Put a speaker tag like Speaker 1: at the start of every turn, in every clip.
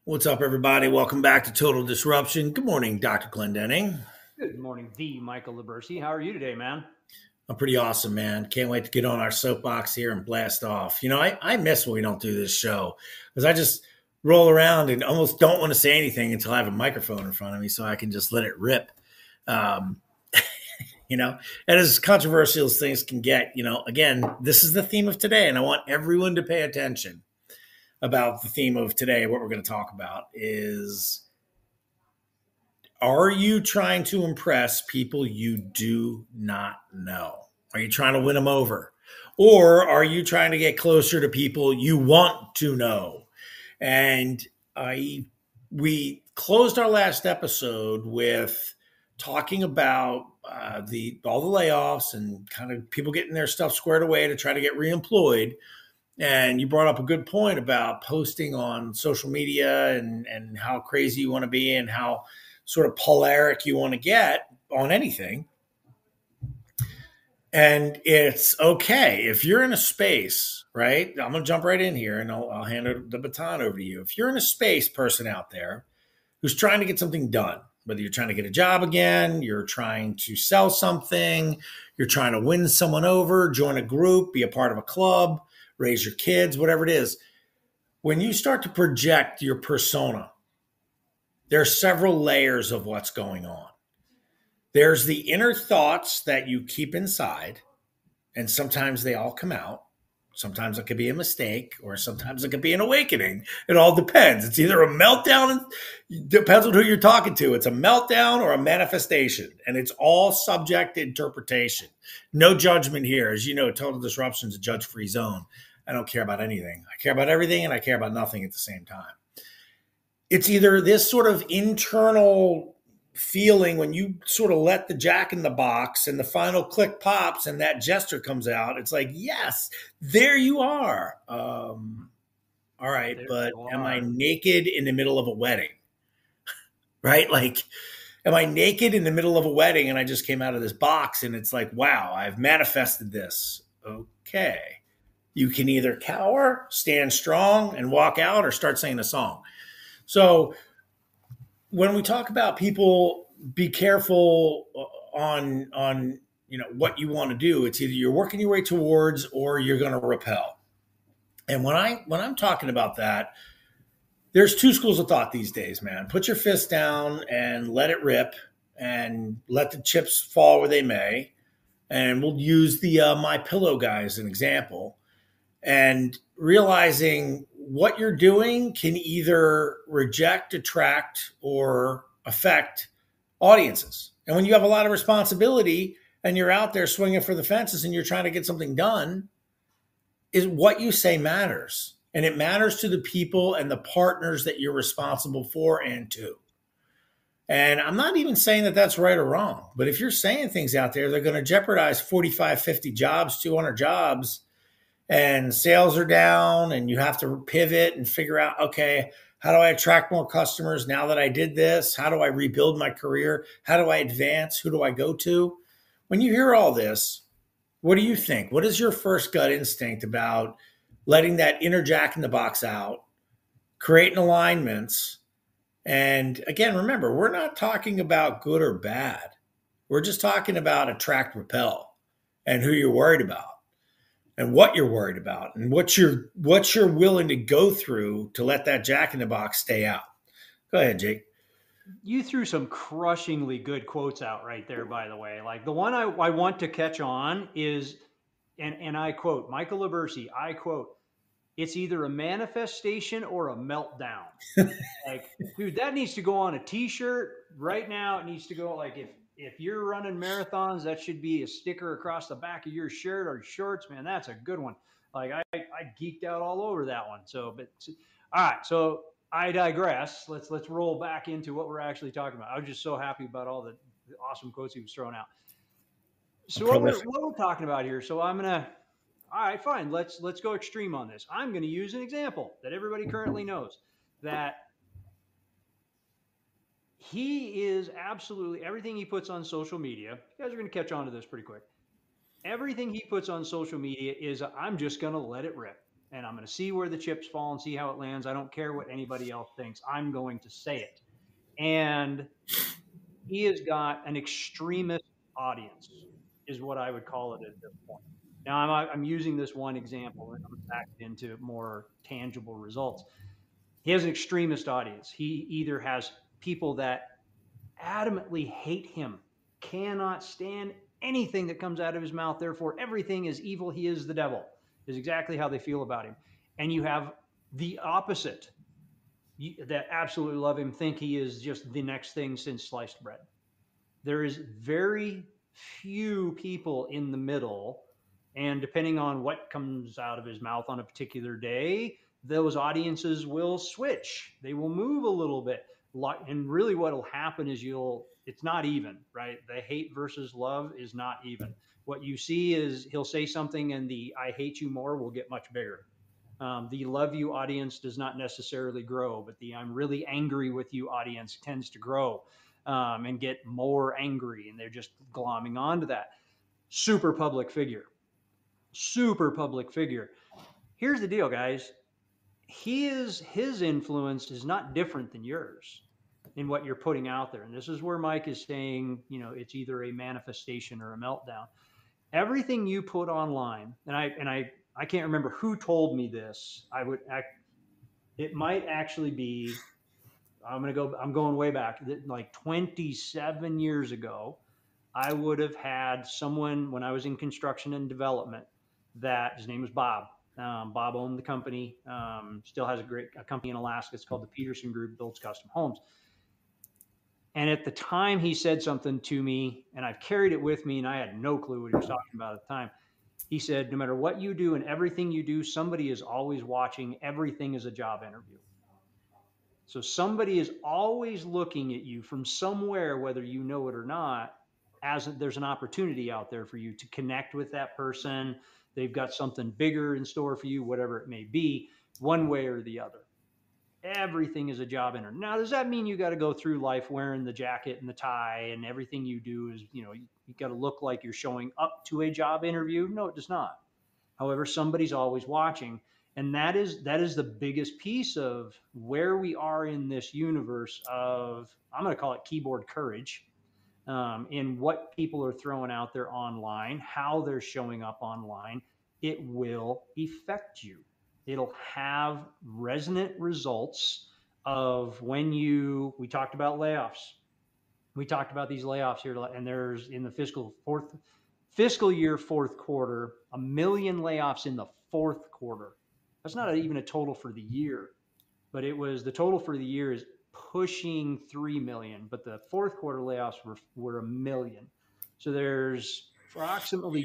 Speaker 1: What's up, everybody? Welcome back to Total Disruption. Good morning, Dr. Glendenning.
Speaker 2: Good morning, the Michael Libersi. How are you today, man?
Speaker 1: I'm pretty awesome, man. Can't wait to get on our soapbox here and blast off. I miss when we don't do this show because I just roll around and almost don't want to say anything until I have a microphone in front of me so I can just let it rip. Um, and as controversial as things can get, again, this is the theme of today, and I want everyone to pay attention about the theme of today. What we're going to talk about is, are you trying to impress people you do not know? Are you trying to win them over? Or are you trying to get closer to people you want to know? And we closed our last episode with talking about all the layoffs and kind of people getting their stuff squared away to try to get reemployed. And you brought up a good point about posting on social media and how crazy you want to be and how sort of polaric you want to get on anything. And it's okay if you're in a space, right? I'm going to jump right in here and I'll hand the baton over to you. If you're in a space, person out there who's trying to get something done, whether you're trying to get a job again, you're trying to sell something, you're trying to win someone over, join a group, be a part of a club, raise your kids, whatever it is. When you start to project your persona, there are several layers of what's going on. There's the inner thoughts that you keep inside, and sometimes they all come out. Sometimes it could be a mistake, or sometimes it could be an awakening. It all depends. It's either a meltdown, it depends on who you're talking to. It's a meltdown or a manifestation, and it's all subject to interpretation. No judgment here. As you know, Total Disruption is a judge-free zone. I don't care about anything. I care about everything, and I care about nothing at the same time. It's either this sort of internal feeling when you sort of let the jack in the box and the final click pops and that gesture comes out. It's like, yes, there you are. All right, but am I naked in the middle of a wedding? Right? Like, am I naked in the middle of a wedding and I just came out of this box and it's like, wow, I've manifested this. Okay. You can either cower, stand strong, and walk out, or start singing a song. So when we talk about people, be careful on what you want to do. It's either you're working your way towards or you're going to repel. And when I'm talking about that, there's two schools of thought these days, man. Put your fist down and let it rip and let the chips fall where they may. And we'll use the My Pillow guy as an example. And realizing what you're doing can either reject, attract, or affect audiences. And when you have a lot of responsibility and you're out there swinging for the fences and you're trying to get something done, is what you say matters. And it matters to the people and the partners that you're responsible for and to. And I'm not even saying that that's right or wrong, but if you're saying things out there, they're going to jeopardize 45, 50 jobs, 200 jobs, and sales are down and you have to pivot and figure out, okay, how do I attract more customers now that I did this? How do I rebuild my career? How do I advance? Who do I go to? When you hear all this, what do you think? What is your first gut instinct about letting that inner jack in the box out, creating alignments? And again, remember, we're not talking about good or bad. We're just talking about attract, repel, and who you're worried about. And what you're worried about and what you're willing to go through to let that jack in the box stay out. Go ahead, Jake.
Speaker 2: You threw some crushingly good quotes out right there, by the way. Like the one I want to catch on is, and I quote, Michael Libersi, I quote, it's either a manifestation or a meltdown. Like, dude, that needs to go on a t-shirt right now. It needs to go, like, if you're running marathons, that should be a sticker across the back of your shirt or shorts, man. That's a good one. Like I geeked out all over that one. So, but all right. So I digress. Let's roll back into what we're actually talking about. I was just so happy about all the awesome quotes he was throwing out. So what we're talking about here. So all right, fine. Let's go extreme on this. I'm going to use an example that everybody currently knows, that he is absolutely everything he puts on social media. You guys are going to catch on to this pretty quick. Everything he puts on social media is, I'm just going to let it rip. and I'm going to see where the chips fall and see how it lands. I don't care what anybody else thinks. I'm going to say it. And he has got an extremist audience, is what I would call it at this point. Now, I'm using this one example and I'm back into more tangible results. He has an extremist audience. He either has people that adamantly hate him, cannot stand anything that comes out of his mouth, therefore everything is evil, he is the devil, is exactly how they feel about him. And you have the opposite, that absolutely love him, think he is just the next thing since sliced bread. There is very few people in the middle, and depending on what comes out of his mouth on a particular day, those audiences will switch. They will move a little bit. And really what will happen is it's not even, right? The hate versus love is not even. What you see is he'll say something and the I hate you more will get much bigger. The love you audience does not necessarily grow, but the I'm really angry with you audience tends to grow and get more angry, and they're just glomming onto that. Super public figure. Super public figure. Here's the deal, guys. His influence is not different than yours in what you're putting out there. And this is where Mike is saying, it's either a manifestation or a meltdown. Everything you put online, and I can't remember who told me this. It might actually be, I'm going way back, like 27 years ago. I would have had someone when I was in construction and development that his name was Bob. Bob owned the company, still has a company in Alaska. It's called the Peterson Group, builds custom homes. And at the time he said something to me, and I've carried it with me, and I had no clue what he was talking about at the time. He said, no matter what you do and everything you do, somebody is always watching. Everything is a job interview. So somebody is always looking at you from somewhere, whether you know it or not, as there's an opportunity out there for you to connect with that person. They've got something bigger in store for you, whatever it may be, one way or the other. Everything is a job interview. Now, does that mean you got to go through life wearing the jacket and the tie and everything you do is, you got to look like you're showing up to a job interview? No, it does not. However, somebody's always watching. And that is the biggest piece of where we are in this universe of, I'm going to call it keyboard courage, in what people are throwing out there online, how they're showing up online. It will affect you. It'll have resonant results of when we talked about layoffs. We talked about these layoffs here, and there's in the fiscal year fourth quarter, 1 million layoffs in the fourth quarter. That's not even a total for the year, but the total for the year is pushing 3 million, but the fourth quarter layoffs were 1 million. So there's approximately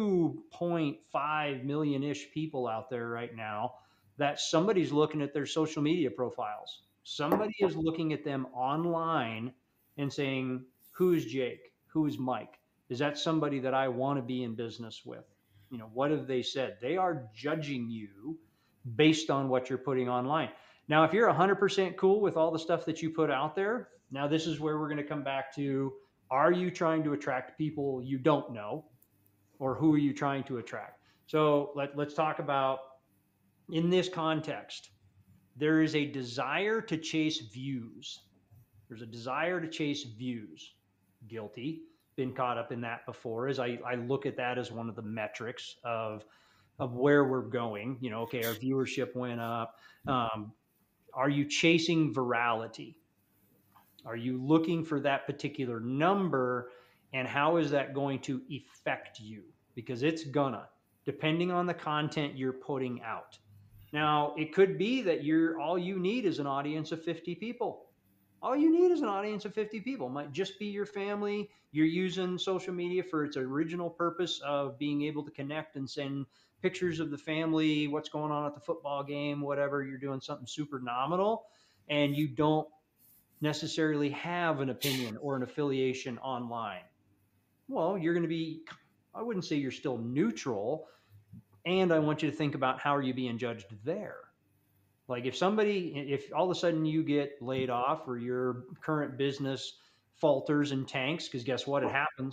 Speaker 2: 2.5 million-ish people out there right now that somebody's looking at their social media profiles. Somebody is looking at them online and saying, who is Jake? Who is Mike? Is that somebody that I want to be in business with? What have they said? They are judging you based on what you're putting online. Now, if you're 100% cool with all the stuff that you put out there, now this is where we're going to come back to, are you trying to attract people you don't know, or who are you trying to attract? So let's talk about, in this context, there is a desire to chase views. There's a desire to chase views. Guilty. Been caught up in that before, as I look at that as one of the metrics of where we're going. Okay, our viewership went up. Are you chasing virality? Are you looking for that particular number, and how is that going to affect you? Because it's gonna, depending on the content you're putting out. Now, it could be that all you need is an audience of 50 people. All you need is an audience of 50 people. It might just be your family. You're using social media for its original purpose of being able to connect and send pictures of the family, what's going on at the football game, whatever. You're doing something super nominal, and you don't necessarily have an opinion or an affiliation online. Well, you're going to be, I wouldn't say you're still neutral. And I want you to think about, how are you being judged there? Like if all of a sudden you get laid off or your current business falters and tanks, because guess what? It happens.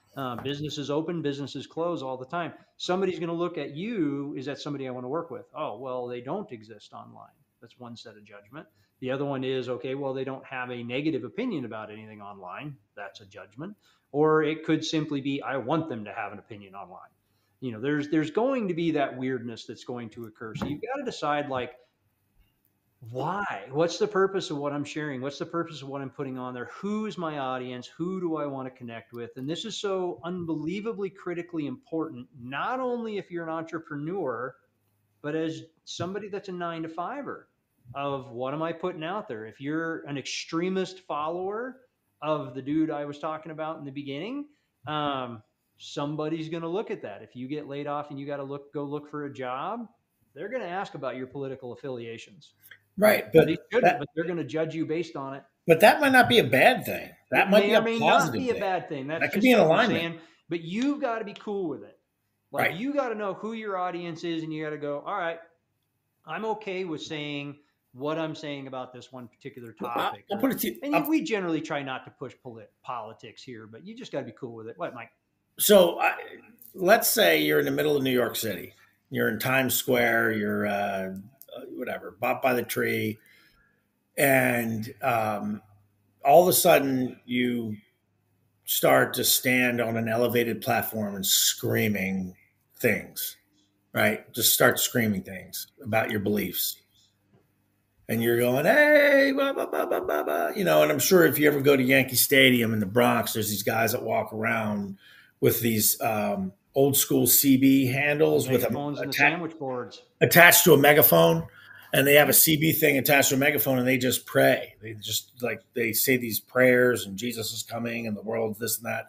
Speaker 2: Businesses open, businesses close all the time. Somebody's going to look at you, is that somebody I want to work with? Oh, well, they don't exist online. That's one set of judgment. The other one is, okay, well, they don't have a negative opinion about anything online. That's a judgment. Or it could simply be, I want them to have an opinion online. There's going to be that weirdness that's going to occur. So you've got to decide, like, why? What's the purpose of what I'm sharing? What's the purpose of what I'm putting on there? Who's my audience? Who do I want to connect with? And this is so unbelievably critically important, not only if you're an entrepreneur, but as somebody that's a 9 to 5er, of what am I putting out there? If you're an extremist follower of the dude I was talking about in the beginning, somebody's going to look at that. If you get laid off and you got to go look for a job, they're going to ask about your political affiliations.
Speaker 1: Right,
Speaker 2: They shouldn't, but they're going to judge you based on it.
Speaker 1: but that might not be a bad thing. That
Speaker 2: It
Speaker 1: might
Speaker 2: may
Speaker 1: be
Speaker 2: or
Speaker 1: a
Speaker 2: may not
Speaker 1: positive
Speaker 2: be a
Speaker 1: thing.
Speaker 2: bad thing. That's
Speaker 1: That could
Speaker 2: just
Speaker 1: be in
Speaker 2: what I'm
Speaker 1: alignment.
Speaker 2: saying. But you've got to be cool with it. Like,
Speaker 1: Right.
Speaker 2: you got to know who your audience is, and you got to go, all right, I'm okay with saying what I'm saying about this one particular topic.
Speaker 1: I'll put it to you.
Speaker 2: And we generally try not to push politics here, but you just got to be cool with it. What, Mike?
Speaker 1: So let's say you're in the middle of New York City. You're in Times Square. You're whatever, bought by the tree. And all of a sudden you start to stand on an elevated platform and screaming things, right? Just start screaming things about your beliefs. And you're going, hey, blah, blah, blah, blah, blah, blah. And I'm sure if you ever go to Yankee Stadium in the Bronx, there's these guys that walk around with these old school CB handles with
Speaker 2: and sandwich boards
Speaker 1: attached to a megaphone. And they have a CB thing attached to a megaphone, and they just pray. They just they say these prayers, and Jesus is coming, and the world's this and that.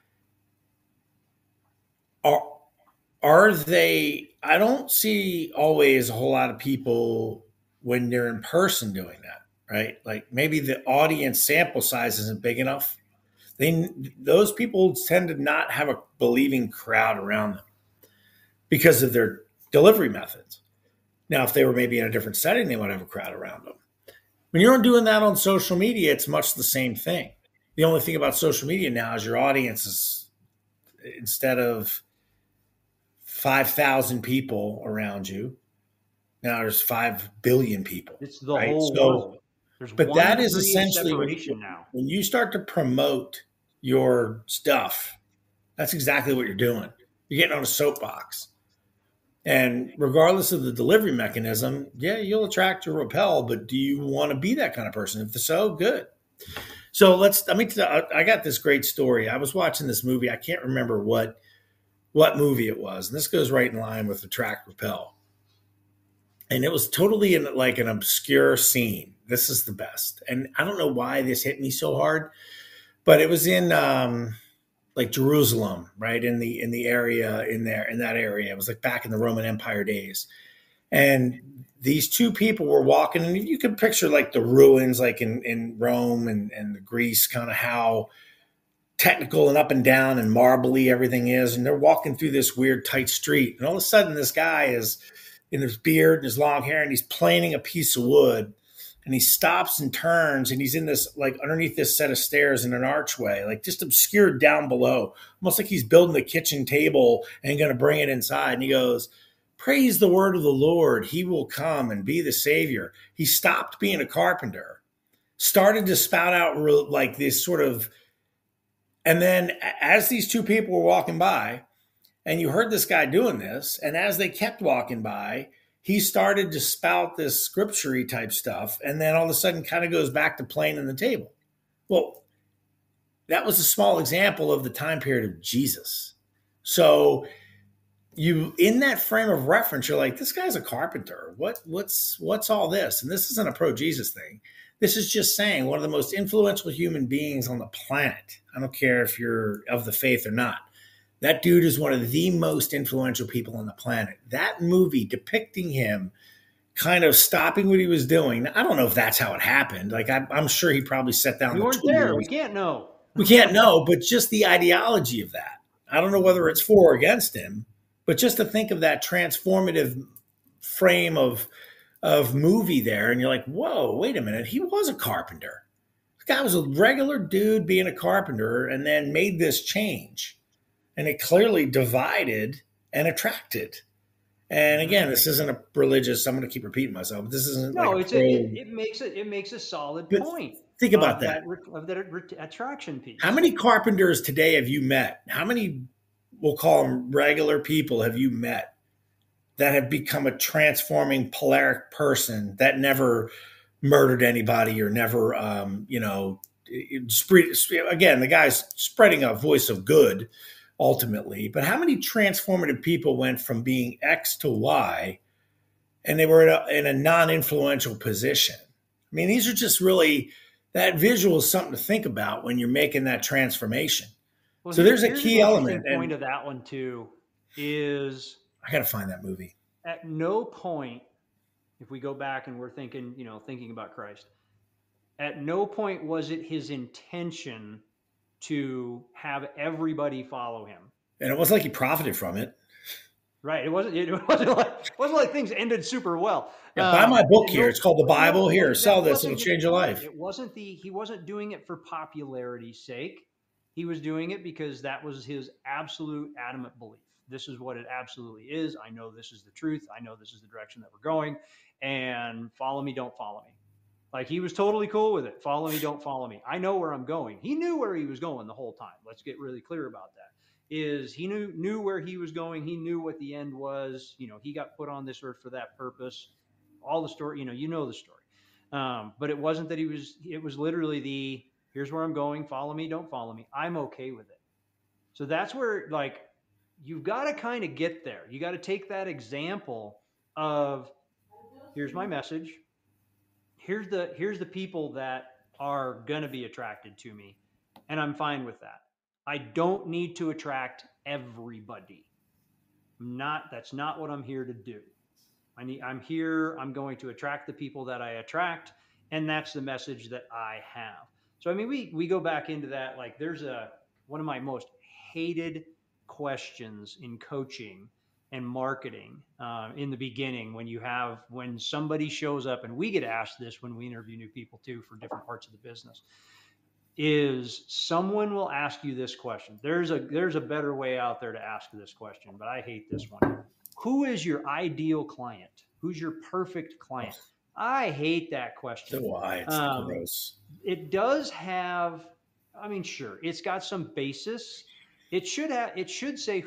Speaker 1: Are they? I don't see always a whole lot of people when they're in person doing that, right? Like maybe the audience sample size isn't big enough. Those people tend to not have a believing crowd around them because of their delivery methods. Now, if they were maybe in a different setting, they might have a crowd around them. When you're doing that on social media, it's much the same thing. The only thing about social media now is your audience is, instead of 5,000 people around you, now there's 5 billion people.
Speaker 2: It's the whole world.
Speaker 1: But that is essentially when you start to promote your stuff, that's exactly what you're doing. You're getting on a soapbox. And regardless of the delivery mechanism, yeah, you'll attract or repel, but do you want to be that kind of person? If so, good. So I got this great story. I was watching this movie. I can't remember what movie it was. And this goes right in line with attract, repel. And it was totally in like an obscure scene. This is the best. And I don't know why this hit me so hard, but it was in, like Jerusalem, right? In the area in that area. It was like back in the Roman Empire days. And these two people were walking, and you can picture like the ruins, like in Rome and the Greece, kind of how technical and up and down and marbly everything is. And they're walking through this weird tight street. And all of a sudden this guy is in his beard and his long hair, and he's planing a piece of wood. And he stops and turns, and he's in this, like underneath this set of stairs in an archway, like just obscured down below, almost like he's building a kitchen table and going to bring it inside. And he goes, praise the word of the Lord. He will come and be the savior. He stopped being a carpenter, started to spout out like this sort of, and then as these two people were walking by, and you heard this guy doing this, and as they kept walking by, he started to spout this scripture-y type stuff, and then all of a sudden kind of goes back to playing on the table. Well, that was a small example of the time period of Jesus. So you, in that frame of reference, you're like, this guy's a carpenter. What's all this? And this isn't a pro-Jesus thing. This is just saying one of the most influential human beings on the planet. I don't care if you're of the faith or not. That dude is one of the most influential people on the planet. That movie depicting him kind of stopping what he was doing. I don't know if that's how it happened. Like I'm sure he probably sat down.
Speaker 2: We weren't there. We can't know.
Speaker 1: We can't know, but just the ideology of that. I don't know whether it's for or against him, but just to think of that transformative frame of movie there, and you're like, whoa, wait a minute. He was a carpenter. This guy was a regular dude being a carpenter and then made this change. and it clearly divided and attracted. And again, this isn't a religious. I'm going to keep repeating myself, but this isn't like
Speaker 2: No,
Speaker 1: a
Speaker 2: it's
Speaker 1: pro.
Speaker 2: it makes a solid
Speaker 1: But
Speaker 2: point
Speaker 1: think about
Speaker 2: of
Speaker 1: that.
Speaker 2: that attraction
Speaker 1: How
Speaker 2: piece.
Speaker 1: many carpenters today have you met? How many, we'll call them regular people, have you met that have become a transforming polaric person that never murdered anybody or never, again, the guy's spreading a voice of good ultimately. But how many transformative people went from being X to Y and they were in a non-influential position? I mean, these are just really, that visual is something to think about when you're making that transformation.
Speaker 2: Well,
Speaker 1: So there's a
Speaker 2: here's an
Speaker 1: key
Speaker 2: interesting
Speaker 1: element,
Speaker 2: point
Speaker 1: and
Speaker 2: of that one too, is
Speaker 1: I got to find that movie.
Speaker 2: at no point, if we go back and we're thinking, thinking about Christ, at no point was it his intention to have everybody follow him.
Speaker 1: And it wasn't like he profited from it.
Speaker 2: Right. It wasn't like things ended super well.
Speaker 1: Yeah, buy my book here.
Speaker 2: No,
Speaker 1: It's called The Bible. Here,
Speaker 2: that
Speaker 1: sell this. It'll
Speaker 2: wasn't his
Speaker 1: change your
Speaker 2: point.
Speaker 1: life.
Speaker 2: He wasn't doing it for popularity's sake. He was doing it because that was his absolute adamant belief. This is what it absolutely is. I know this is the truth. I know this is the direction that we're going. And follow me, don't follow me. Like he was totally cool with it. Follow me, don't follow me. I know where I'm going. He knew where he was going the whole time. Let's get really clear about that. Is he knew where he was going. He knew what the end was. He got put on this earth for that purpose. All the story, you know the story. But it wasn't that it was literally here's where I'm going. Follow me, don't follow me. I'm okay with it. So that's where you've got to kind of get there. You got to take that example of here's my message. Here's the people that are going to be attracted to me, and I'm fine with that. I don't need to attract everybody. That's not what I'm here to do. I'm going to attract the people that I attract, and that's the message that I have. So I mean, we go back into that. Like there's one of my most hated questions in coaching and marketing in the beginning when somebody shows up, and we get asked this when we interview new people too for different parts of the business, is someone will ask you this question. There's a better way out there to ask this question, but I hate this one. Who is your ideal client? Who's your perfect client? I hate that question.
Speaker 1: So why? It's gross.
Speaker 2: It does have, I mean, sure, it's got some basis. It should say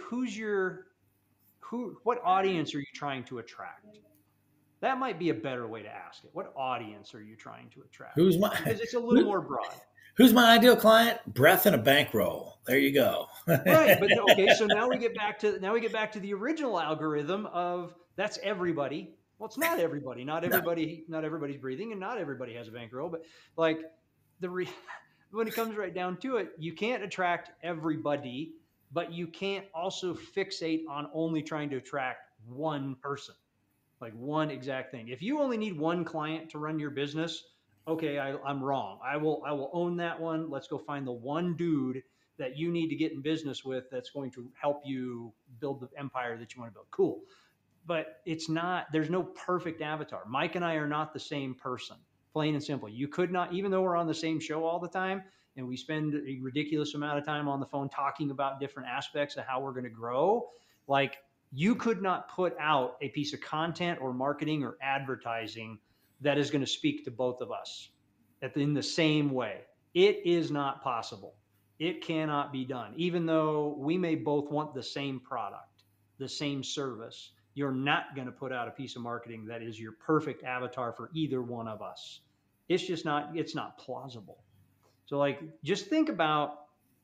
Speaker 2: what audience are you trying to attract? That might be a better way to ask it. What audience are you trying to attract? Because it's a little more broad.
Speaker 1: Who's my ideal client? Breath and a bankroll. There you go.
Speaker 2: Right, but okay. So now we get back to the original algorithm of that's everybody. Well, it's not everybody. Not everybody's breathing, and not everybody has a bankroll. But like when it comes right down to it, you can't attract everybody, but you can't also fixate on only trying to attract one person, like one exact thing. If you only need one client to run your business, okay, I'm wrong. I will own that one. Let's go find the one dude that you need to get in business with that's going to help you build the empire that you want to build. Cool. But there's no perfect avatar. Mike and I are not the same person, plain and simple. You could not, even though we're on the same show all the time and we spend a ridiculous amount of time on the phone talking about different aspects of how we're going to grow, like you could not put out a piece of content or marketing or advertising that is going to speak to both of us in the same way. It is not possible. It cannot be done. Even though we may both want the same product, the same service, you're not going to put out a piece of marketing that is your perfect avatar for either one of us. It's not plausible. So like, just think about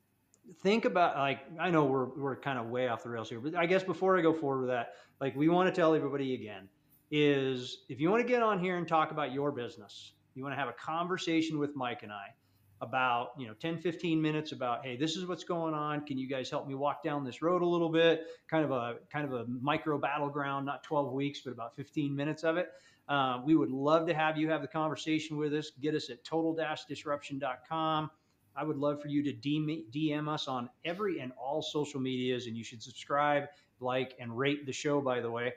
Speaker 2: like, I know we're kind of way off the rails here, but I guess before I go forward with that, like we want to tell everybody again, is if you want to get on here and talk about your business, you want to have a conversation with Mike and I about 10, 15 minutes about, hey, this is what's going on. Can you guys help me walk down this road a little bit? Kind of a micro battleground, not 12 weeks, but about 15 minutes of it. We would love to have you have the conversation with us. Get us at total-disruption.com. I would love for you to DM us on every and all social medias, and you should subscribe, like, and rate the show, by the way.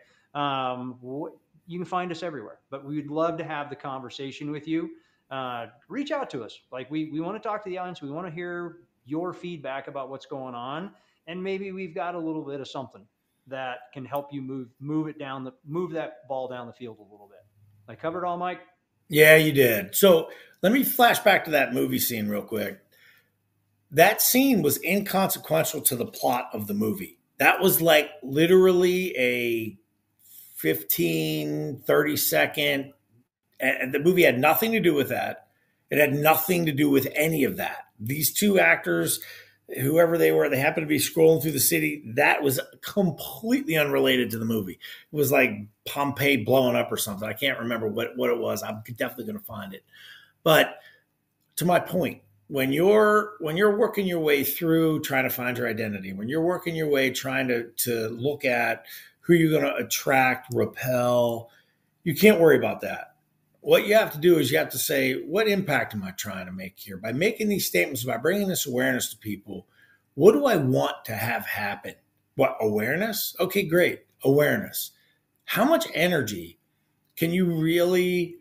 Speaker 2: You can find us everywhere, but we would love to have the conversation with you. Reach out to us. Like we want to talk to the audience. We want to hear your feedback about what's going on. and maybe we've got a little bit of something that can help you move that ball down the field a little bit. I covered all, Mike.
Speaker 1: Yeah, you did. So let me flash back to that movie scene real quick. That scene was inconsequential to the plot of the movie. That was like literally a 15, 30-second, and the movie had nothing to do with that. It had nothing to do with any of that. These two actors, whoever they were, they happened to be scrolling through the city. That was completely unrelated to the movie. It was like Pompeii blowing up or something. I can't remember what it was. I'm definitely going to find it. But to my point, when you're working your way through trying to find your identity, when you're working your way trying to look at who you're going to attract, repel, you can't worry about that. What you have to do is you have to say, what impact am I trying to make here? By making these statements, by bringing this awareness to people, what do I want to have happen? What, awareness? Okay, great. Awareness. How much energy can you really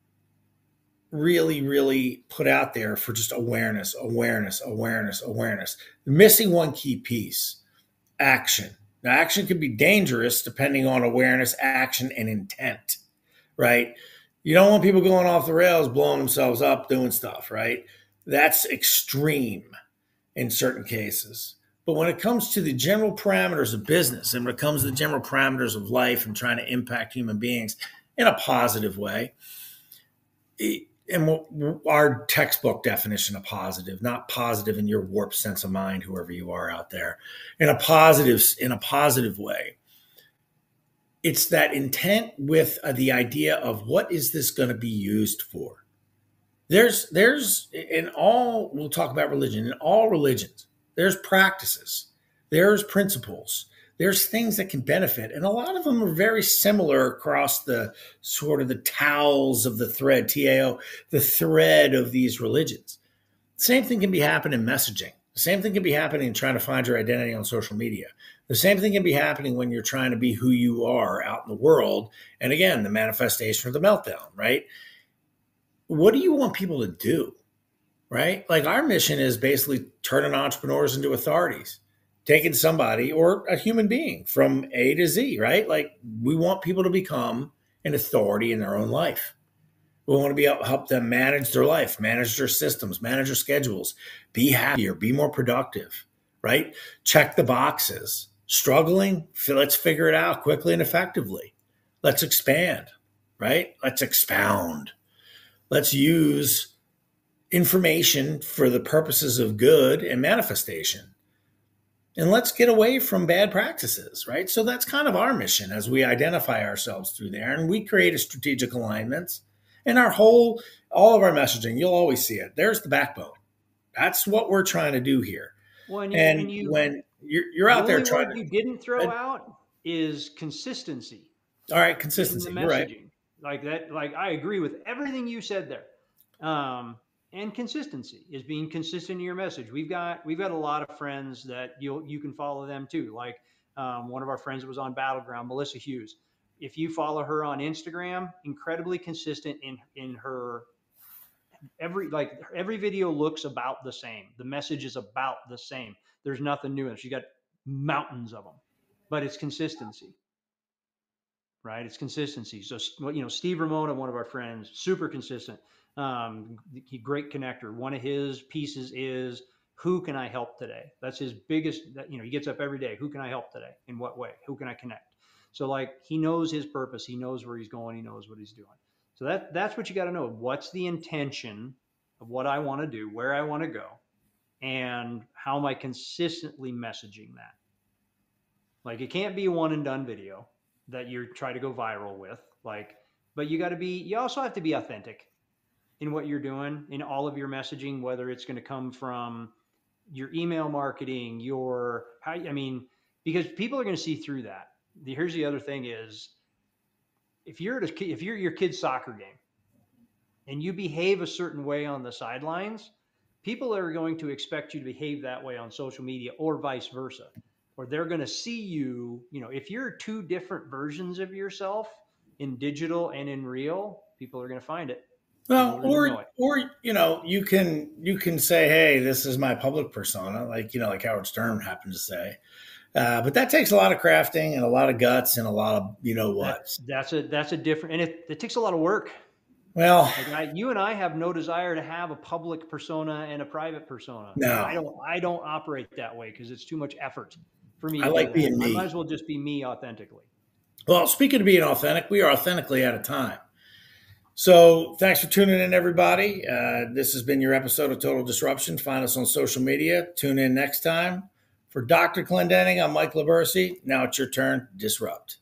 Speaker 1: put out there for just awareness? Missing one key piece, action. Now, action can be dangerous depending on awareness, action, and intent, right? You don't want people going off the rails, blowing themselves up, doing stuff, right? That's extreme in certain cases. But when it comes to the general parameters of business and when it comes to the general parameters of life and trying to impact human beings in a positive way, and our textbook definition of positive, not positive in your warped sense of mind, whoever you are out there, in a positive way, it's that intent with the idea of what is this going to be used for. There's in all, we'll talk about religion, in all religions, there's practices, there's principles, there's things that can benefit. And a lot of them are very similar across the sort of the towels of the thread, TAO, the thread of these religions. Same thing can be happening in messaging. The same thing can be happening in trying to find your identity on social media. The same thing can be happening when you're trying to be who you are out in the world. And again, the manifestation of the meltdown, right? What do you want people to do, right? Like our mission is basically turning entrepreneurs into authorities, taking somebody or a human being from A to Z, right? Like we want people to become an authority in their own life. We want to be able to help them manage their life, manage their systems, manage their schedules, be happier, be more productive, right? Check the boxes. Struggling, let's figure it out quickly and effectively. Let's expand, right? Let's expound. Let's use information for the purposes of good and manifestation. And let's get away from bad practices, right? So that's kind of our mission as we identify ourselves through there. And we create a strategic alignments. And all of our messaging, you'll always see it. There's the backbone. That's what we're trying to do here. When you're out there trying to,
Speaker 2: you didn't throw out is consistency.
Speaker 1: All right, consistency.
Speaker 2: In the messaging. You're right. Like that. Like I agree with everything you said there. And consistency is being consistent in your message. We've got a lot of friends that you can follow them too. Like one of our friends that was on Battleground, Melissa Hughes. If you follow her on Instagram, incredibly consistent in her every video looks about the same. The message is about the same. There's nothing new in it. She got mountains of them, but it's consistency, right? It's consistency. So, Steve Ramona, one of our friends, super consistent. Great connector. One of his pieces is, who can I help today? That's his biggest, he gets up every day. Who can I help today? In what way? Who can I connect? So he knows his purpose. He knows where he's going. He knows what he's doing. So that's what you got to know. What's the intention of what I want to do, where I want to go, and how am I consistently messaging that? Like it can't be a one and done video that you're trying to go viral with. But you also have to be authentic in what you're doing, in all of your messaging, whether it's going to come from your email marketing, because people are going to see through that. Here's the other thing is, if you're at your kid's soccer game and you behave a certain way on the sidelines, people are going to expect you to behave that way on social media or vice versa. Or they're going to see you, if you're two different versions of yourself in digital and in real, people are going to find it. You
Speaker 1: Well,
Speaker 2: don't even know it.
Speaker 1: or you can say, hey, this is my public persona, like like Howard Stern happened to say. But that takes a lot of crafting and a lot of guts and a lot of what.
Speaker 2: That's a different, and it takes a lot of work.
Speaker 1: Well,
Speaker 2: Like you and I have no desire to have a public persona and a private persona.
Speaker 1: no,
Speaker 2: I don't operate that way because it's too much effort for me
Speaker 1: I
Speaker 2: to do
Speaker 1: like
Speaker 2: that.
Speaker 1: being
Speaker 2: I might
Speaker 1: me.
Speaker 2: as well just be me authentically.
Speaker 1: Well, speaking of being authentic, we are authentically out of time. So thanks for tuning in, everybody. This has been your episode of Total Disruption. Find us on social media. Tune in next time. For Dr. Clendenning, I'm Mike Labercy. Now it's your turn. Disrupt.